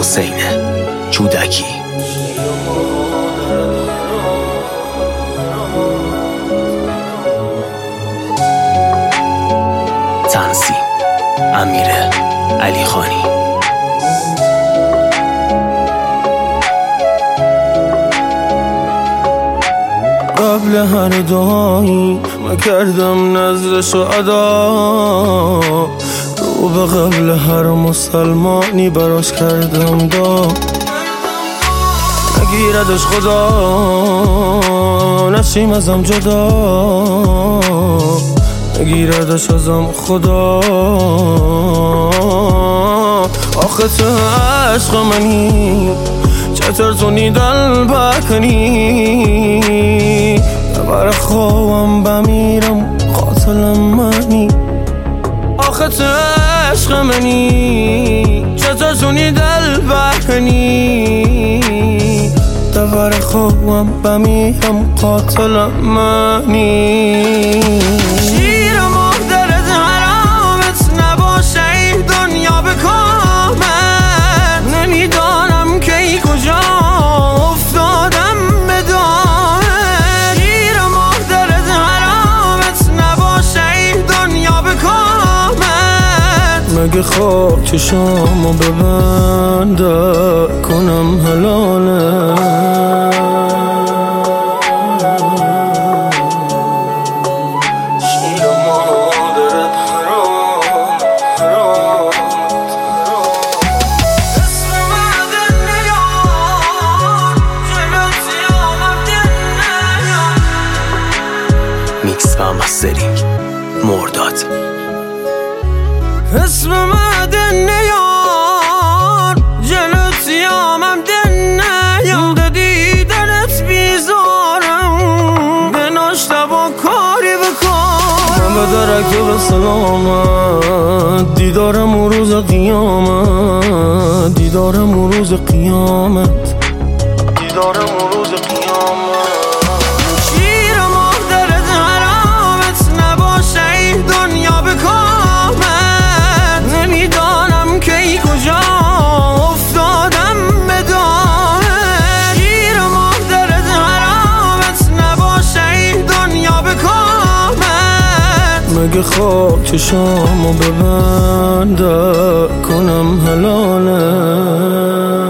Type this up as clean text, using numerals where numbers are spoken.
حسین جودکی. تنظیم امیر علی خانی. قبل هر دعایی من کردم نذرش و ادا، رو به قبل هر مسلمانی براش کردم دا. نگیردش خدا نشیم ازم جدا، نگیردش ازم خدا. آخه تو عشق منی چطور تونی دل بکنی، بر خوابم بمیرم قاتلم منی. آخه تو عشق منی چطور تونی دل بکنی، بر خوابم بمیرم قاتلم منی. شیر مادرت حرامت نباشه ای دنیا بکامت، نمیدانم که ای کجا افتادم به دامت. شیر مادرت حرامت نباشه ای دنیا بکامت، مگه خواب چشامو ببنده کنم حلاله. میکس و مسترینگ مرداد. اسم مدن نیار جلوت یامم دن نیار، دیدنت بیزارم به ناشته با کاری بکار. من به درک به سلامت دیدارم و روز قیامت، دیدارم و روز قیامت، دیدارم و روز قیامت. مگه خواب چشامو ببنده کنم حلاله.